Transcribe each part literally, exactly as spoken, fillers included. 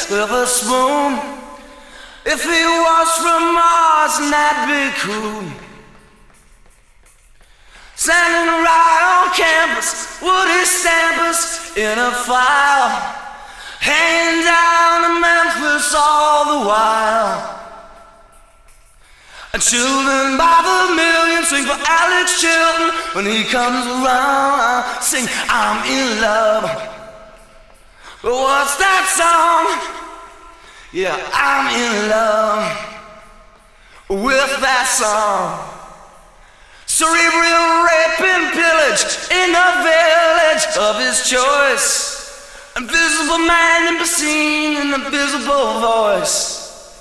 with a spoon. If he was from Mars, that'd be cool. Standing right on campus, would he stamp us in a file, hanging down to Memphis all the while. And children by the million sing for Alex Chilton when he comes around. Sing, I'm in love. But what's that song? Yeah, I'm in love with that song. Cerebral rape and pillage in the village of his choice. Invisible man and be seen in a visible voice.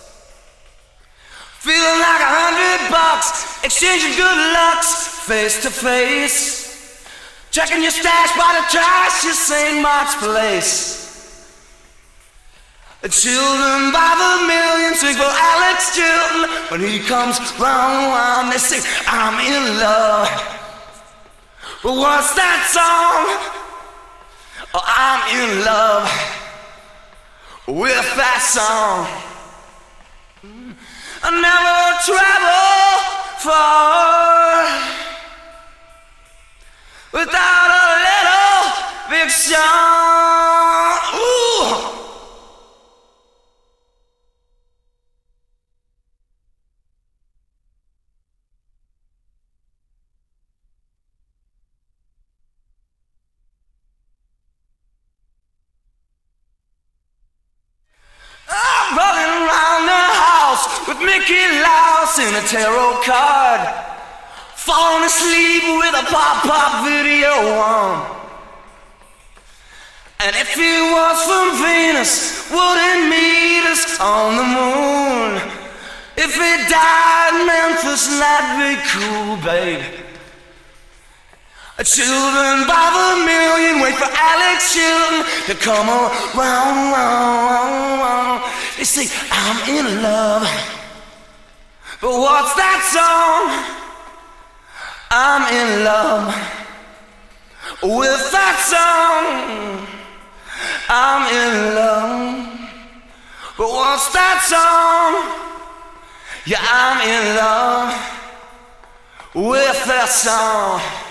Feeling like a hundred bucks, exchanging good looks face to face. Checking your stash by the trash, you Saint Mark's Place. The children by the million sing for Alex Chilton when he comes round, round. They sing, I'm in love. But what's that song? Oh, I'm in love with that song. I never travel far without a little big song. Ooh. I'm running around the house with Mickey Mouse in a tarot card, falling asleep with a pop-pop video on. And if he was from Venus, would he meet us on the moon? If he died in Memphis, that'd be cool, babe. Children by the million wait for Alex Chilton to come around, round, round. They say, I'm in love. But what's that song? I'm in love with that song. I'm in love. But what's that song? Yeah, I'm in love with that song.